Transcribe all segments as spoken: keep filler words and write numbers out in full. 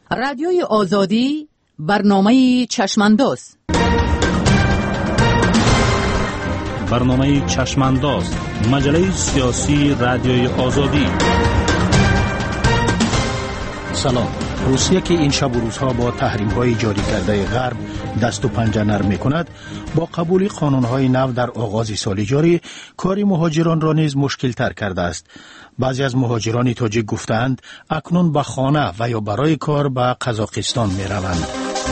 رادیوی آزادی برنامه چشمانداز. برنامه چشمانداز، مجله سیاسی رادیوی آزادی. سلام. روسیه که این شب و روزها با تحریم‌های جاری کرده غرب دست و پنجه نرم می‌کند، با قبول قانون‌های نو در آغاز سال جاری کار مهاجران را نیز مشکل‌تر کرده است. بعضی از مهاجران تاجیک گفتند اکنون به خانه و یا برای کار به قزاقستان می‌روند.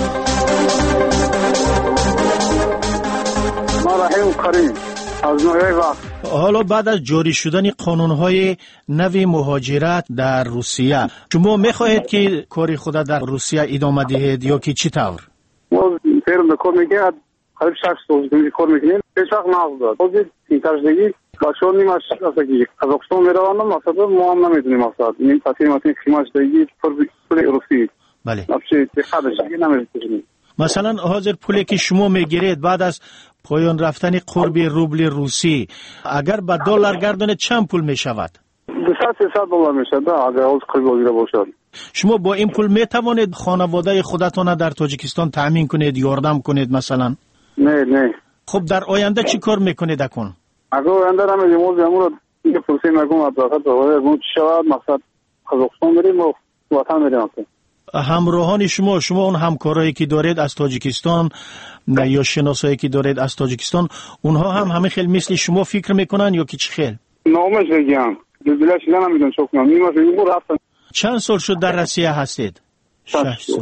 ما رحیم کریم از نوعی وقت. حالا بعد از جاری شدن قانون‌های نوی مهاجرت در روسیه، شما می‌خواهید که کاری خود در روسیه ادامه دهید یا که چی طور؟ ما فیرم کار می‌کنیم، قریب شش سال کار می‌کنیم. هیچ وقت نقض داد. بازی اینترنتی باشون نیمش اساسی قزاقستان می‌روند، مثلا ما هم نمی‌دونیم مثلا این تصمیم از خیمش دیگه پول روسی. بله. نبشه خودش دیگه نمی‌دونیم. مثلا حاضر پولی که شما میگیرید بعد از پایان رفتن قرب روبل روسی اگر به دلار گردانه چند پول میشود؟ دویست تا سیصد دلار میشود اگر از قرب وزیر باشد. شما با این پول میتوانید خانواده خودتان در تاجیکستان تامین کنید، یاردم کنید مثلا؟ نه نه. خب در آینده چی کار میکنید اکن؟ اگر آینده را میگم موز امور دیگه فرصت میگم اطلاعات رو اون شود مثلا قزاقستان بریم و وطن بریم. همراهان شما شما اون همکارایی که دارید از تاجیکستان یا شناسایی که دارید از تاجیکستان، اونها هم همه خیلی مثل شما فکر میکنن یا که چه خیل؟ نامش بگم دلش نمیدونم چه کنم. نیمه رو رفتن. چند سال شد در روسیه هستید؟ شش سال.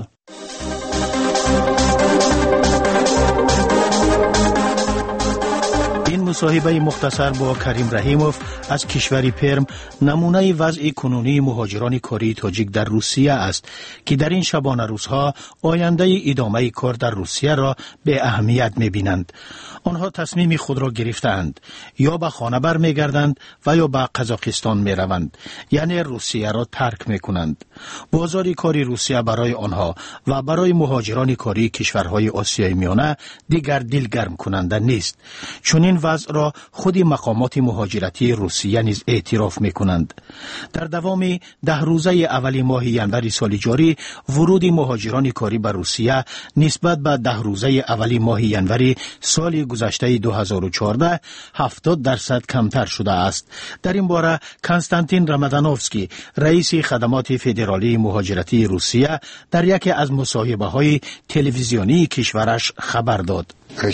مصاحبه مختصر با کریم رحیموف از کشور پرم نمونه وضع کنونی مهاجران کاری تاجیک در روسیه است که در این شبانه روزها آینده ادامه کار در روسیه را به اهمیت می‌بینند. آنها تصمیم خود را گرفتند، یا به خانه بر می‌گردند و یا به قزاقستان می‌روند، یعنی روسیه را ترک می‌کنند. بازار کاری روسیه برای آنها و برای مهاجران کاری کشورهای آسیای میانه دیگر دلگرم کننده نیست، چون این وضع را خود مقامات مهاجرتی روسیه نیز اعتراف می‌کنند. در دوام ده روزه اول ماه ژانویه سال جاری ورود مهاجران کاری به روسیه نسبت به ده روزه اول ماه ژانویه سال گذشته دو هزار و چهارده هفتاد درصد کمتر شده است. در این باره کنستانتین رامادانوفسکی رئیس خدمات فدرالی مهاجرتی روسیه در یکی از مصاحبه‌های تلویزیونی کشورش خبر داد.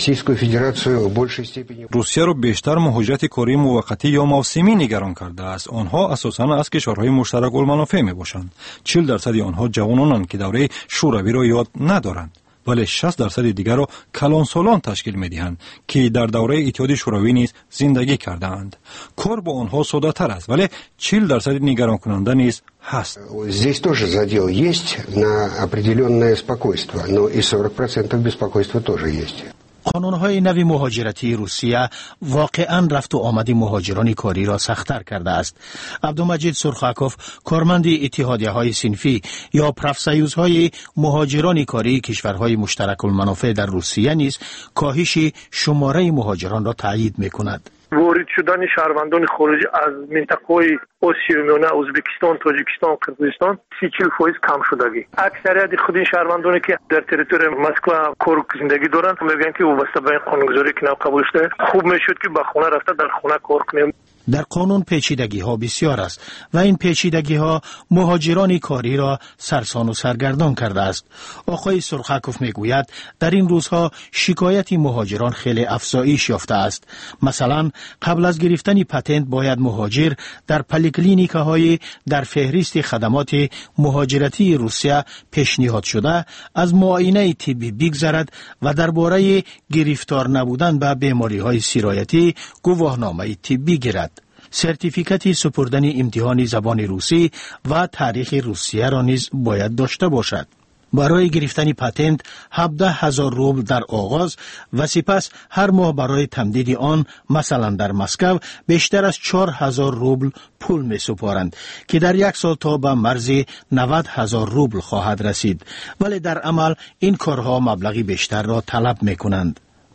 روسیه را بیشتر مهاجرت کاری موقتی یا موسمی نگران کرده است. آنها اساساً از کشورهای مشترک المنافع می باشند. چهل درصد آنها جوانانند که دوره شوروی را یاد ندارند، ولی شصت درصد دیگر را کلانسالان تشکیل می دهند که در دوره اتحاد شوروی نیز زندگی کردند. کار با آنها ساده تر است، ولی چهل درصد نگران کننده نیز هست. Здесь тоже задел есть на определенное спокойствие, но и сорок процентов беспокойства тоже есть. قانون‌های نوی مهاجرتی روسیه واقعاً رفت و آمد مهاجران کاری را سخت‌تر کرده است. عبدالمجید سرخاکوف کارمند اتحادیه‌های صنفی یا پرافسایوزهای مهاجران کاری کشورهای مشترک المنافع در روسیه نیز کاهش شماره مهاجران را تایید می‌کند. وارد شدن شهروندان خارجی از منطقه‌های آسیای میانه، ازبکستان، تاجیکستان، قرقیزستان سی چهل فیصد کم شدگی. اکثریت خود این شهروندانی که در تریتوری مسکو کار زندگی دارند میگن که وابسته به قانونگذاری که نو قبول شده خوب میشد که به خونه رفته در خونه کار کنیم. در قانون پیچیدگی ها بسیار است و این پیچیدگی ها مهاجران کاری را سرسان و سرگردان کرده است. آقای سرخاکوف میگوید در این روزها شکایت مهاجران خیلی افزایش یافته است. مثلا قبل از گرفتن پتنت باید مهاجر در پلیکلینیک‌های در فهرست خدمات مهاجرتی روسیه پیشنهاد شده از معاینه طبی بگذرد و درباره گرفتار نبودن به بیماری‌های سرایتی گواهنامه طبی گیرد. سرتیفیکت سپردن امتحان زبان روسی و تاریخ روسیه را نیز باید داشته باشد. برای گرفتن پتنت هفده هزار روبل در آغاز و سپس هر ماه برای تمدید آن مثلا در مسکو بیشتر از چهار هزار روبل پول می سپارند که در یک سال تا به مرز نود هزار روبل خواهد رسید، ولی در عمل این کارها مبلغی بیشتر را طلب می کنند.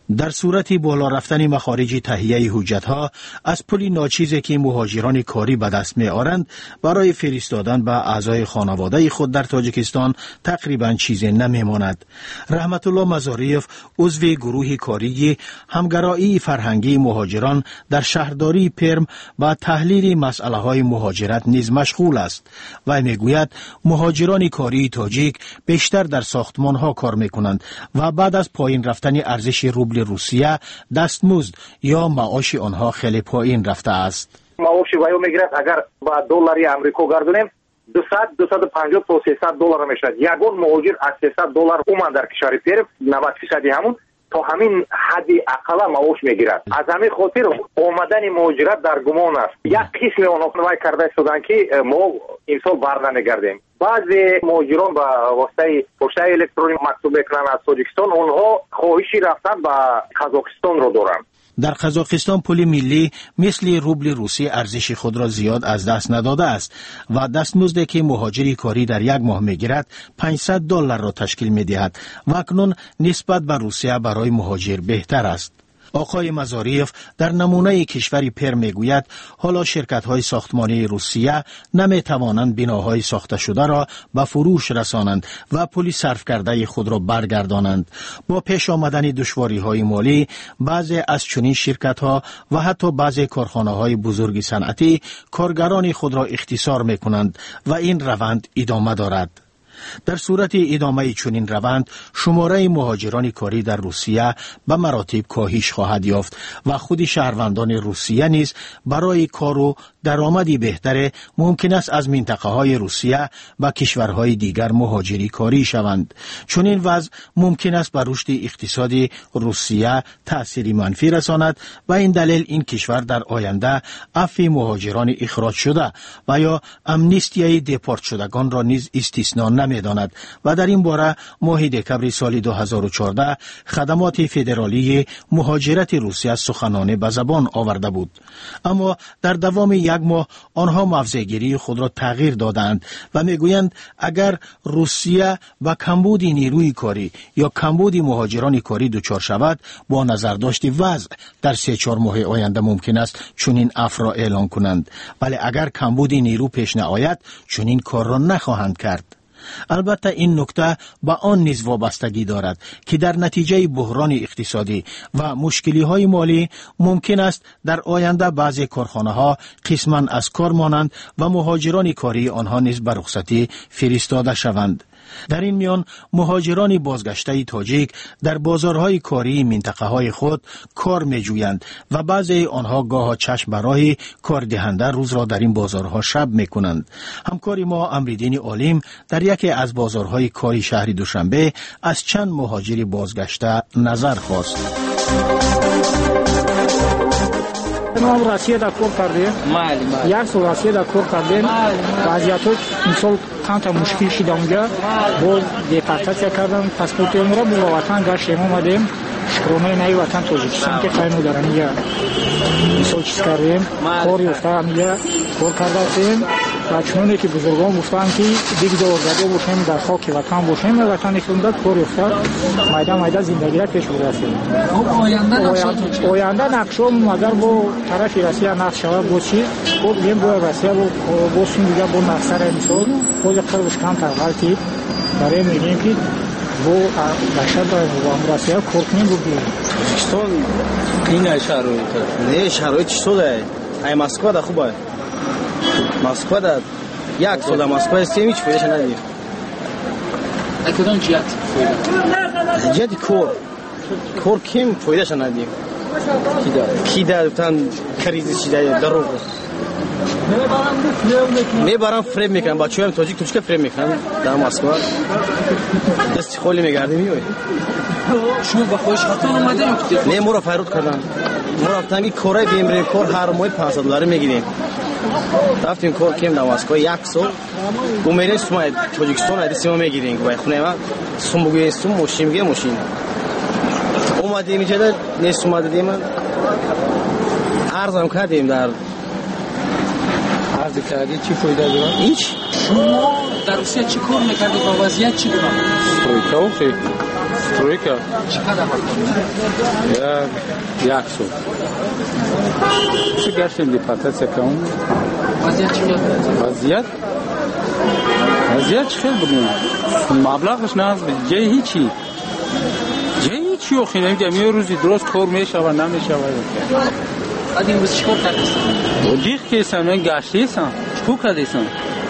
در صورت بالا رفتن مخارج تهیه حجت‌ها از پول ناچیزی که مهاجران کاری به دست می‌آورند برای فرستادن به اعضای خانواده خود در تاجیکستان تقریباً چیزی نمی‌ماند. رحمت الله مزاریف عضو گروه کاری همگرایی فرهنگی مهاجران در شهرداری پرم با تحلیل مسئله‌های مهاجرت نیز مشغول است و می‌گوید مهاجران کاری تاجیک بیشتر در ساختمان‌ها کار می‌کنند و بعد از پایین رفتن ارزش روبل روسیه دستمزد یا معاش آنها خیلی پایین رفته است. معاش وایو میگیرد اگر با دلاری آمریکا گردونیم دویست دویست و پنجاه تا سیصد دلار میشد. یگان مهاجر از سیصد دلار اومد در کشور پرم نود درصد همون تا همین حد اقل معاش میگیرد. از همین خاطر اومدن مهاجرت در گمان است. یک قسم آنها وای کرده شدند که ما این سال برنمیگردیم. بعضی مهاجران با واسطه پشت الکترونیک مکتوب میکنن از تاجیکستان، اونها خواهشی رفتن به قزاقستان رو دارن. در قزاقستان پول ملی مثل روبل روسی ارزش خود را زیاد از دست نداده است و دستمزدی که مهاجری کاری در یک ماه میگیرد پانصد دلار را تشکیل میدهد و اکنون نسبت به روسیه برای مهاجر بهتر است. آقای مزاریف در نمونه کشوری پرم میگوید حالا شرکت‌های ساختمانی روسیه نمی‌توانند بناهای ساخته شده را به فروش رسانند و پول صرف کرده خود را برگردانند. با پیش آمدن دشواری‌های مالی بعضی از چنین شرکت‌ها و حتی بعضی کارخانه‌های بزرگ صنعتی کارگران خود را اختصار می‌کنند و این روند ادامه دارد. در صورت ادامه چنین روند شماره مهاجران کاری در روسیه به مراتب کاهش خواهد یافت و خود شهروندان روسیه نیز برای کار و درآمدی بهتر ممکن است از منطقه های روسیه و کشورهای دیگر مهاجری کاری شوند. چنین وضع ممکن است بر رشد اقتصادی روسیه تأثیری منفی رساند و این دلیل این کشور در آینده عفو مهاجران اخراج شده و یا امنیستیای دپورت شدگان را نیز استثنا نمی‌داند و در این باره ماه دکمبر سال دو هزار و چهارده خدمات فدرالی مهاجرت روسیه سخنانه به زبان آورده بود. اما در دوام یک ماه آنها موضع‌گیری خود را تغییر دادند و میگویند اگر روسیه با کمبود نیروی کاری یا کمبود مهاجران کاری دچار شود با نظرداشت وضع در سه چهار ماه آینده ممکن است چنین عفو را اعلان کنند، ولی اگر کمبود نیرو پیش نیاید چنین کار را نخواهند کرد. البته این نکته به آن نیز وابستگی دارد که در نتیجه بحران اقتصادی و مشکلی های مالی ممکن است در آینده بعضی کارخانه ها قسماً از کار مانند و مهاجران کاری آنها نیز به رخصتی فرستاده شوند. در این میان مهاجران بازگشته تاجیک در بازارهای کاری منطقه های خود کار می جویند و بعضی آنها گاه چشم برای کار دهنده روز را در این بازارها شب می کنند. همکار ما امریدین عالم در یکی از بازارهای کاری شهر دوشنبه از چند مهاجر بازگشته نظر خواست. ما روسیه دا کار کردیم. یک سال روسیه دا کار کردیم. وضعیت مثال چند تا مشکل شد اونجا. باز دیپارتاسیا کردم. پاسپورت ما رو به وطن گشتیم اومدیم. شکرانه نای وطن تاجیکستان که خیلی دارن اینجا. مثال چیز کردیم. کاری افتاد اینجا کار کردیم. و چنانه که بزرگان گفتن که دیگه زاده باشیم در خاک وطن باشیم و وطن خونده کاری افتاد میدان میدان زندگی را پیش برسیم. آینده نقشم اگر با طرف روسیه نقش شود با چی با بیم با روسیه با باشیم دیگه با نقصر مثال با یک قربش کم تغییراتی برای میگیم که با بشر با روسیه کار کنیم بودیم. تاجیکستان این شرایط نه شرایط چطوره؟ ای مسکو دا خوبه. مسکو دا یک سال مسکو استیم هیچ فایدهش ندید. کدام جهت فایده؟ جهت کور کور کم فایدهش ندید. کی داره؟ کی داره تن کریزی چی داره دروغ. میبرم فریم میکنم بچه‌ها هم تاجیک توشکه فریم میکنم در مسکو دست خالی میگردیم میوی. شما با خودش خاطر اومده یا نه؟ ما رو فرود کردن. ما رفتیم این کارای بیمری کار هر ماه پانصد دلار میگیریم. رفتیم کار کم در مسکو یک سال گمیره سوم تاجیکستان ادی سوم میگیریم و خونه ما سوم بگوی سوم ماشین میگه ماشین اومدیم اینجا نیست اومدیم عرضم کردیم در عرض کردی چی فایده داره؟ هیچ. شما در روسیه چی کار میکردید و وضعیت چی بود؟ فایده خیلی Стройка. Я як су. Чу гашем депортация каун? Вазiyat чиqyapti. Vaziyat? Vaziyat chiqib buni. Mablag'ش naz jay hichi. Jay hichi yo'q, nega men ro'zi durust kor meshava, nameshava. Ad imroz chikor kardingsan? Odih kesam, men gashtesam. Chikor kardingsan?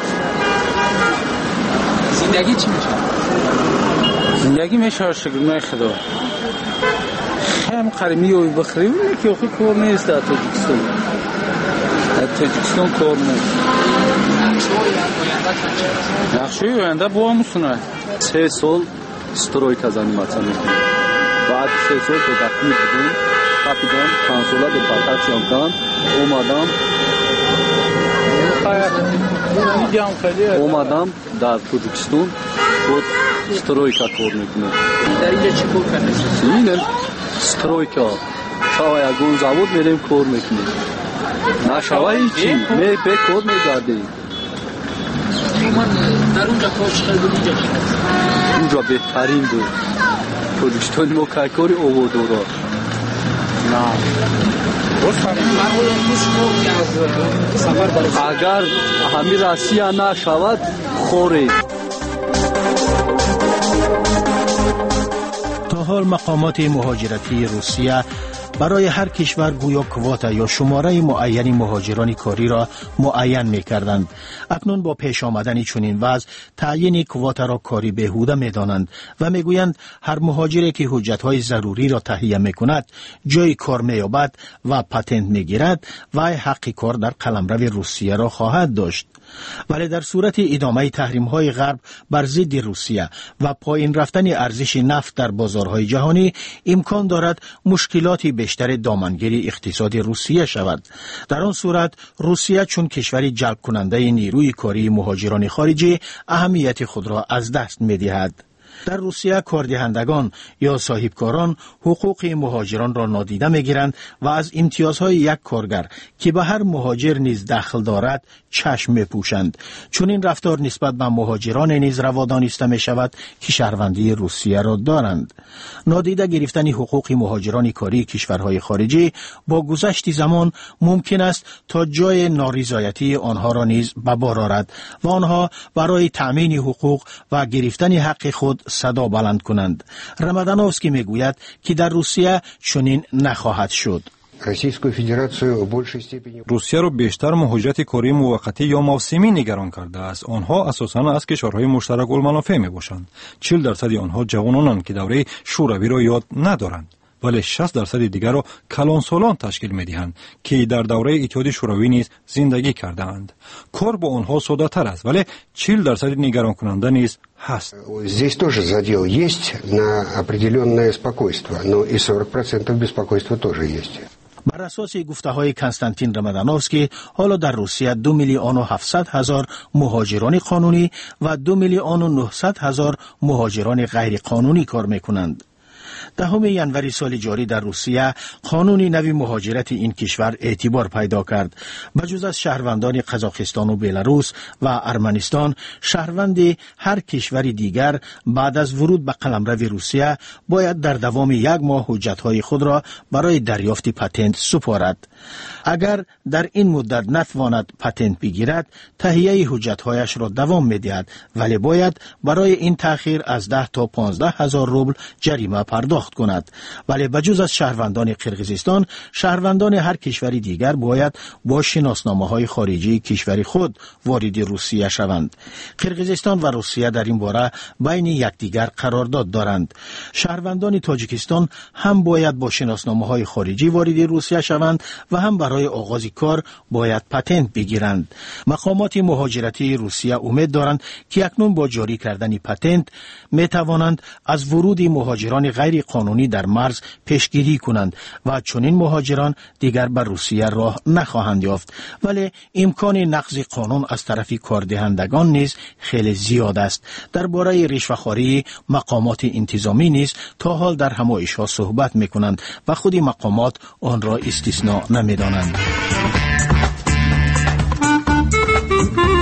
Zindagi chi mish? Zindagi meshava shukr Xudo. Hem qarimi yo'y bixrim, ki yo'q kor nest در Tojikiston. در Tojikiston kor nest. Yaxshi o'yinda bo'lamsizlar. سه سال стройка заниматься میکنم. بعد سه سال تدخل بدون کاپیتان کنسولا депортация کردم. اومدم اومدم در تاجیکستان خود стройка کار میکنم. در اینجا چی کار کردی؟ میرم стройка. شاید یگان زاود میریم کار میکنیم. نه شاید چی؟ می به کار میگردیم. در اونجا کار چقدر بود اینجا چی؟ اونجا بهترین بود. تاجیکستان ما کاری آوردورا. نه. اگر همین روسیه نشود خورید. تا حال مقامات مهاجرتی روسیه برای هر کشور گویا کواتا یا شماره معینی مهاجران کاری را معین می کردند. اکنون با پیش آمدن چنین وضع تعیین کواتا را کاری بیهوده می دانند و می گویند هر مهاجری که حجتهای ضروری را تهیه می کند جای کار می یابد و پتنت می گیرد و حق کار در قلمرو روسیه را خواهد داشت. ولی در صورت ادامه تحریم های غرب بر ضد روسیه و پایین رفتن ارزش نفت در بازارهای جهانی امکان دارد مشکلاتی بیشتر دامنگیر اقتصاد روسیه شود. در آن صورت روسیه چون کشوری جلب کننده نیروی کاری مهاجران خارجی اهمیت خود را از دست می دهد. در روسیه کاردهندگان یا صاحبکاران حقوق مهاجران را نادیده می‌گیرند و از امتیازهای یک کارگر که به هر مهاجر نیز دخل دارد چشم می‌پوشند. چون این رفتار نسبت به مهاجران نیز روا دانسته می‌شود که شهروندی روسیه را دارند. نادیده گرفتن حقوق مهاجران کاری کشورهای خارجی با گذشت زمان ممکن است تا جای نارضایتی آنها را نیز به بار آورد و آنها برای تأمین حقوق و گرفتن حق خود صدا بلند کنند. رمضانوفسکی میگوید که در روسیه چنین نخواهد شد. روسیه را بیشتر مهاجرت کاری موقتی یا موسمی نگران کرده است. آنها اساساً از کشورهای مشترک المنافع می باشند. چهل درصد آنها جوانانند که دوره شوروی را یاد ندارند. ولی شصت درصد دیگر را کلانسالان تشکیل می دهند که در دوره اتحاد شوروی نیز زندگی کردند. کار با آنها ساده تر است ولی چهل درصد نگران کننده نیز هست. Здесь тоже задел есть на определенное спокойствие, но и сорок процентов беспокойства тоже есть. بر اساس گفته های کنستانتین رمضانوفسکی حالا در روسیه دو میلیون و هفتصد هزار مهاجران قانونی و دو میلیون و نهصد هزار مهاجران غیر قانونی کار میکنند. دهم ژانویه سال جاری در روسیه قانون نوی مهاجرت این کشور اعتبار پیدا کرد. بجز از شهروندان قزاقستان و بلاروس و ارمنستان، شهروند هر کشور دیگر بعد از ورود به قلمرو روسیه باید در دوام یک ماه حجتهای خود را برای دریافت پتنت سپارد. اگر در این مدت نتواند پتنت بگیرد، تهیه حجتهایش را دوام می‌دهد، ولی باید برای این تأخیر از ده تا پانزده هزار روبل جریمه پرداخت کند. ولی بجز از شهروندان قرقیزستان، شهروندان هر کشور دیگر باید با شناسنامه‌های خارجی کشور خود وارد روسیه شوند. قرقیزستان و روسیه در این باره بین یکدیگر قرارداد دارند. شهروندان تاجیکستان هم باید با شناسنامه‌های خارجی وارد روسیه شوند و هم برای آغاز کار باید پتنت بگیرند. مقامات مهاجرتی روسیه امید دارند که اکنون با جاری کردن پتنت می توانند از ورود مهاجران غیر قانونی در مرز پیشگیری کنند و چنین مهاجران دیگر بر روسیه راه نخواهند یافت. ولی امکان نقض قانون از طرف کاردهندگان نیز خیلی زیاد است. درباره رشوه‌خواری مقامات انتظامی نیز تا حال در همایش‌ها صحبت می‌کنند و خود مقامات آن را استثناء نمی‌دانند.